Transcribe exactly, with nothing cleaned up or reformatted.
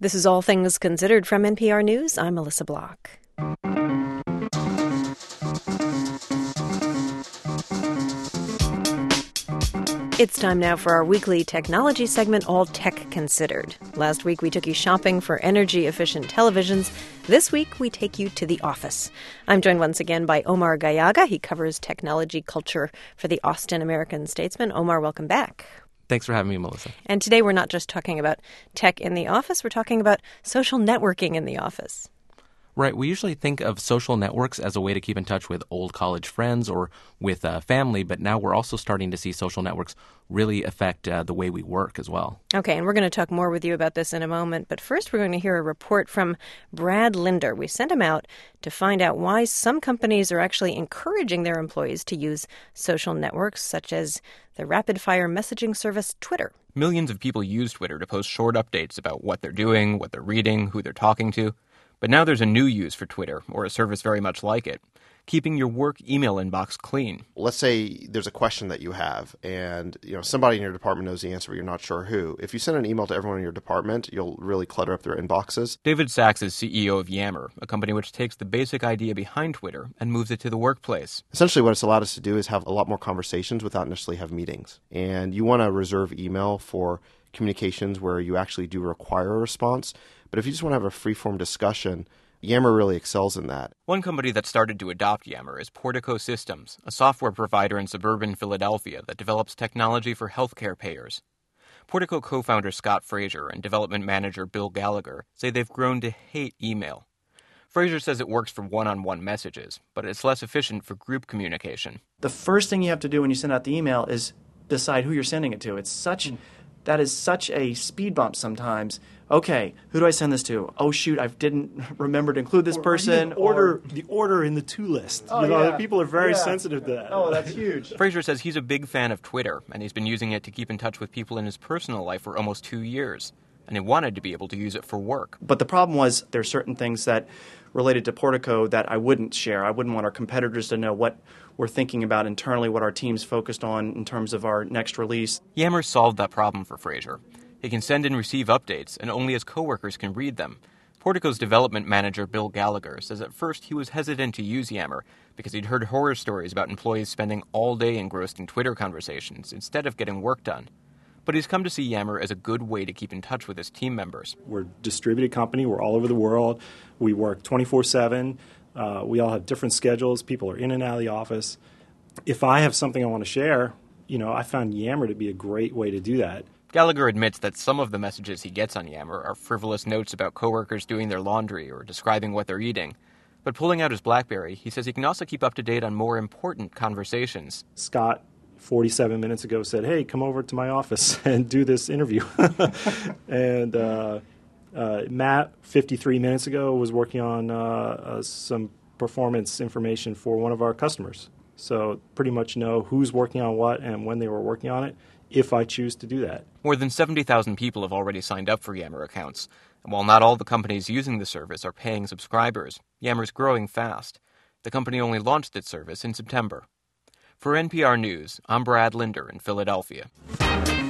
This is All Things Considered from N P R News. I'm Melissa Block. It's time now for our weekly technology segment, All Tech Considered. Last week, we took you shopping for energy-efficient televisions. This week, we take you to the office. I'm joined once again by Omar Gallaga. He covers technology culture for the Austin American-Statesman. Omar, welcome back. Thanks for having me, Melissa. And today, we're not just talking about tech in the office. We're talking about social networking in the office. Right. We usually think of social networks as a way to keep in touch with old college friends or with uh, family, but now we're also starting to see social networks really affect uh, the way we work as well. Okay, and we're going to talk more with you about this in a moment, but first we're going to hear a report from Brad Linder. We sent him out to find out why some companies are actually encouraging their employees to use social networks, such as the rapid-fire messaging service Twitter. Millions of people use Twitter to post short updates about what they're doing, what they're reading, who they're talking to. But now there's a new use for Twitter, or a service very much like it, keeping your work email inbox clean. Let's say there's a question that you have, and you know somebody in your department knows the answer, but you're not sure who. If you send an email to everyone in your department, you'll really clutter up their inboxes. David Sachs is C E O of Yammer, a company which takes the basic idea behind Twitter and moves it to the workplace. Essentially, what it's allowed us to do is have a lot more conversations without necessarily have meetings. And you want to reserve email for communications where you actually do require a response. But if you just want to have a free-form discussion, Yammer really excels in that. One company that started to adopt Yammer is Portico Systems, a software provider in suburban Philadelphia that develops technology for healthcare payers. Portico co-founder Scott Frazier and development manager Bill Gallagher say they've grown to hate email. Frazier says it works for one-on-one messages, but it's less efficient for group communication. The first thing you have to do when you send out the email is decide who you're sending it to. It's such... That is such a speed bump sometimes. Okay, who do I send this to? Oh, shoot, I didn't remember to include this or, person. Or, order, or the order in the to list. Oh, you know, yeah. People are very yeah. sensitive to that. Oh, that's huge. Frazier says he's a big fan of Twitter, and he's been using it to keep in touch with people in his personal life for almost two years. And he wanted to be able to use it for work. But the problem was there are certain things that related to Portico that I wouldn't share. I wouldn't want our competitors to know what we're thinking about internally, what our team's focused on in terms of our next release. Yammer solved that problem for Frazier. He can send and receive updates, and only his coworkers can read them. Portico's development manager, Bill Gallagher, says at first he was hesitant to use Yammer because he'd heard horror stories about employees spending all day engrossed in Twitter conversations instead of getting work done. But he's come to see Yammer as a good way to keep in touch with his team members. We're a distributed company. We're all over the world. We work twenty-four seven. Uh, we all have different schedules. People are in and out of the office. If I have something I want to share, you know, I found Yammer to be a great way to do that. Gallagher admits that some of the messages he gets on Yammer are frivolous notes about coworkers doing their laundry or describing what they're eating. But pulling out his BlackBerry, he says he can also keep up to date on more important conversations. Scott, forty-seven minutes ago, said, hey, come over to my office and do this interview. and uh, uh, Matt, fifty-three minutes ago, was working on uh, uh, some performance information for one of our customers. So pretty much know who's working on what and when they were working on it, if I choose to do that. More than seventy thousand people have already signed up for Yammer accounts. And while not all the companies using the service are paying subscribers, Yammer's growing fast. The company only launched its service in September. For N P R News, I'm Brad Linder in Philadelphia.